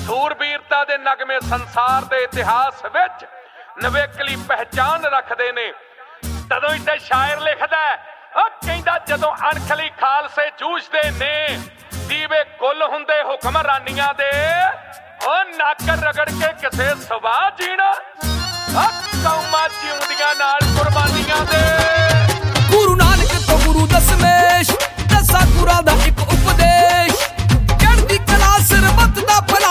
ਸੂਰਬੀਰਤਾ ਦੇ ਨਗਮੇ ਸੰਸਾਰ ਦੇ ਇਤਿਹਾਸ ਵਿੱਚ ਨਵੇਕਲੀ ਪਹਿਚਾਨ ਰੱਖਦੇ ਨੇ। ਤਦੋਂ ਹੀ ਤੇ ਸ਼ਾਇਰ ਲਿਖਦਾ ਉਹ ਕਹਿੰਦਾ ਜਦੋਂ ਅਣਖਲੀ ਖਾਲਸੇ ਜੂਝਦੇ ਨੇ, ਦੀਵੇ ਗੁੱਲ ਹੁੰਦੇ ਹੁਕਮਰਾਨੀਆਂ ਦੇ, ਉਹ ਨੱਕ ਰਗੜ ਕੇ ਕਿਸੇ ਸਵਾ ਜੀਣਾ, ਕੌਮਾਂ ਜਿਉਂਦੀਆਂ ਨਾਲ ਕੁਰਬਾਨੀਆਂ ਦੇ।